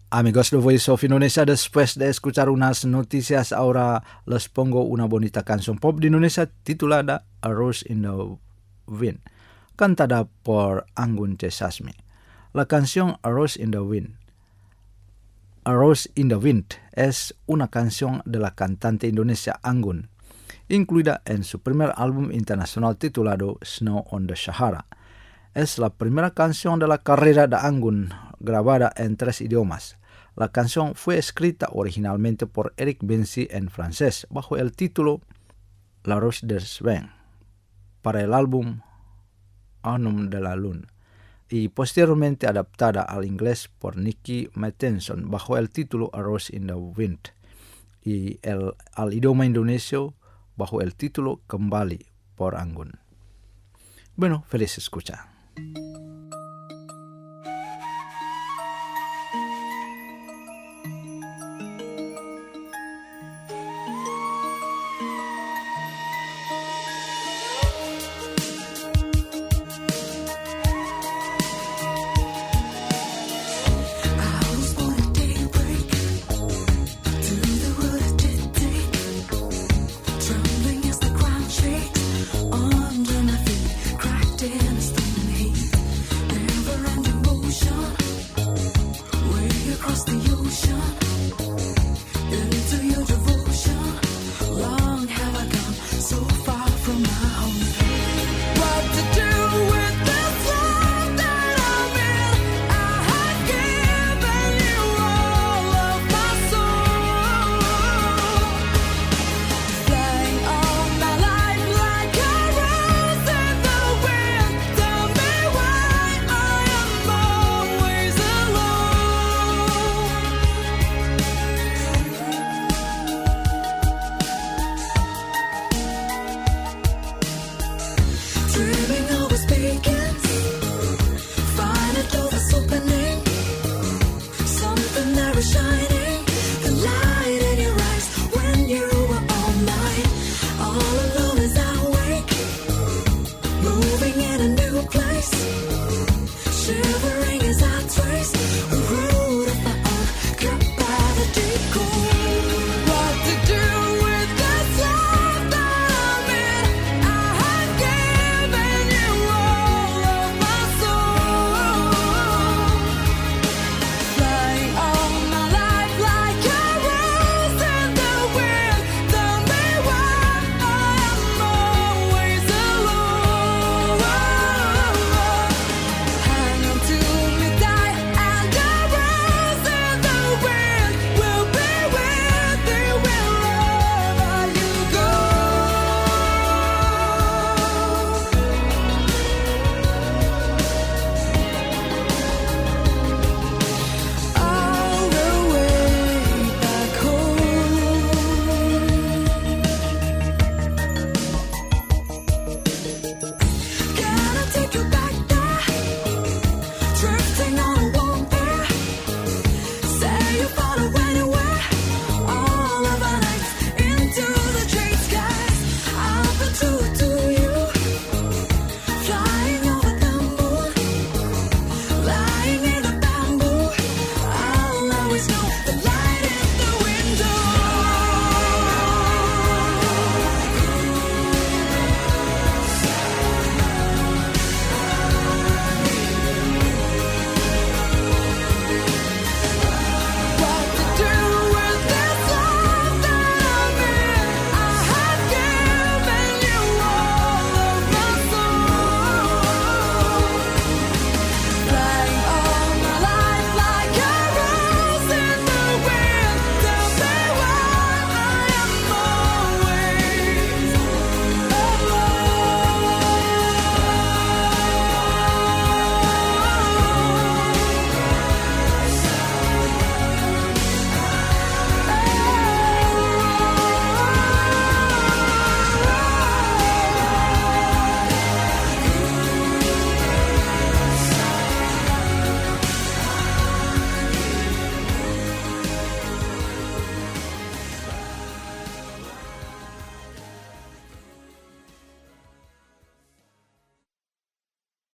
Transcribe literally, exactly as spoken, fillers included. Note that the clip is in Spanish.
Amigos de Voice of Indonesia, después de escuchar unas noticias, ahora les pongo una bonita canción pop de Indonesia titulada A Rose in the Wind, cantada por Anggun C. Sasmi. La canción A Rose in the Wind, A Rose in the Wind es una canción de la cantante indonesia Anggun, incluida en su primer álbum internacional titulado Snow on the Sahara. Es la primera canción de la carrera de Anggun grabada en tres idiomas. La canción fue escrita originalmente por Eric Benzi en francés bajo el título La Rose des Vents para el álbum Annum de la Lune y posteriormente adaptada al inglés por Nicky Matheson bajo el título A Rose in the Wind y el, al idioma indonesio bajo el título Kembali por Anggun. Bueno, feliz escucha. Across the ocean